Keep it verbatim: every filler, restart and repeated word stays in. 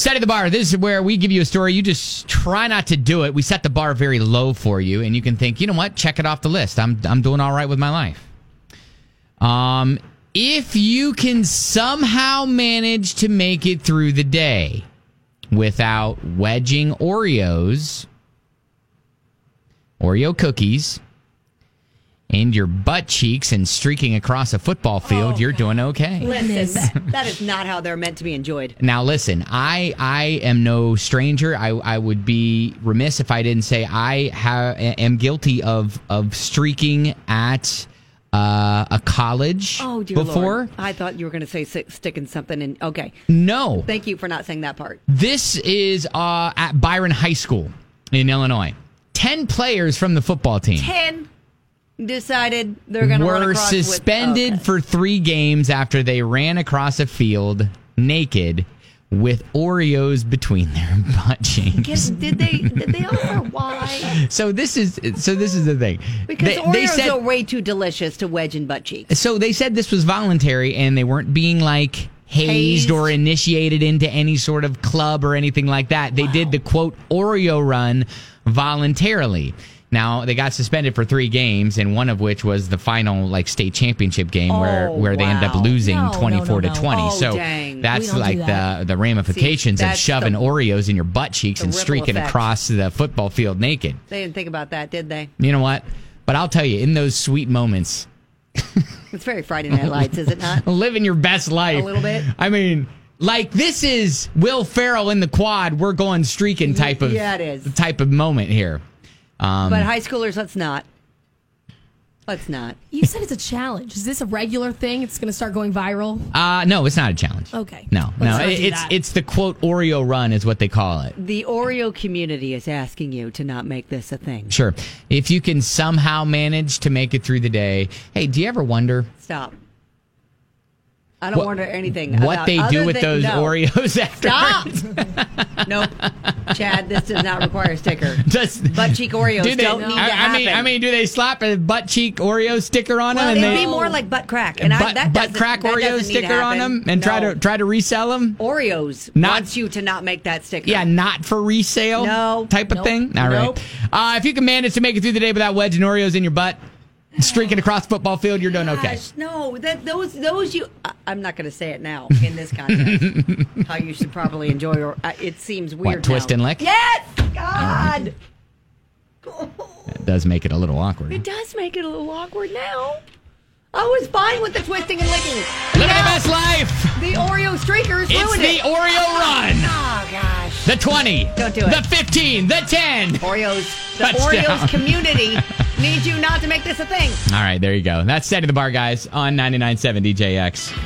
Setting the bar. This is where we give you a story. You just try not to do it. We set the bar very low for you, and you can think, you know what? Check it off the list. I'm I'm doing all right with my life. Um, if you can somehow manage to make it through the day without wedging Oreos, Oreo cookies, and your butt cheeks and streaking across a football field, oh, you're doing okay. Listen, that, that is not how they're meant to be enjoyed. Now, listen, I I am no stranger. I, I would be remiss if I didn't say I ha- am guilty of, of streaking at uh, a college oh, dear before. Lord. I thought you were going to say sticking something in. Okay. No. Thank you for not saying that part. This is uh, at Byron High School in Illinois. Ten players from the football team. Ten? Decided they're going to run were across suspended with, okay. for three games after they ran across a field naked with Oreos between their butt cheeks. Did they? Did they offer why? So this is so this is the thing. Because they, Oreos they said, are way too delicious to wedge in butt cheeks. So they said this was voluntary and they weren't being like hazed, hazed or initiated into any sort of club or anything like that. They wow. did the quote Oreo run voluntarily. Now, they got suspended for three games, and one of which was the final like state championship game oh, where, where they wow. ended up losing no, twenty-four no, no, to twenty. Oh, so dang. that's like that. the, the ramifications See, of shoving the, Oreos in your butt cheeks and streaking effect. across the football field naked. They didn't think about that, did they? You know what? But I'll tell you, in those sweet moments... It's very Friday Night Lights, is it not? Living your best life. A little bit? I mean... Like, this is Will Ferrell in the quad, we're going streaking type of yeah, it is. type of moment here. Um, but high schoolers, let's not. Let's not. You said it's a challenge. Is this a regular thing? It's going to start going viral? Uh, no, it's not a challenge. Okay. No, Let's no. not do It's that. it's the quote Oreo run is what they call it. The Oreo community is asking you to not make this a thing. Sure. If you can somehow manage to make it through the day. Hey, do you ever wonder? Stop. I don't what, wonder anything What about, they do with than, those no. Oreos after. Stop. Nope. Chad, this does not require a sticker. Does, butt cheek Oreos do they, don't need I, to happen. I mean, I mean, do they slap a butt cheek Oreo sticker on well, them? Well, and it'd they, be more like butt crack. And butt, I, that butt crack that Oreo sticker on them and no. try to try to resell them? Oreos not, wants you to not make that sticker. Yeah, not for resale no, type of nope, thing? All nope. right. Uh, if you can manage to make it through the day without wedging Oreos in your butt, streaking across the football field, you're doing okay. Gosh, no, that those those you. I, I'm not going to say it now in this context. How you should probably enjoy your. Uh, it seems weird. What, twist now. and lick? Yes, God. That does make it a little awkward. It does make it a little awkward now. I was fine with the twisting and licking. Living your best life. The Oreo streakers it's ruined it. It's the Oreo run. Oh gosh. The twenty. Don't do it. The fifteen. The ten. Oreos. The Touchdown. Oreos community needs you not to make this a thing. All right, there you go. That's Setting the Bar, guys, on ninety-nine point seven D J X.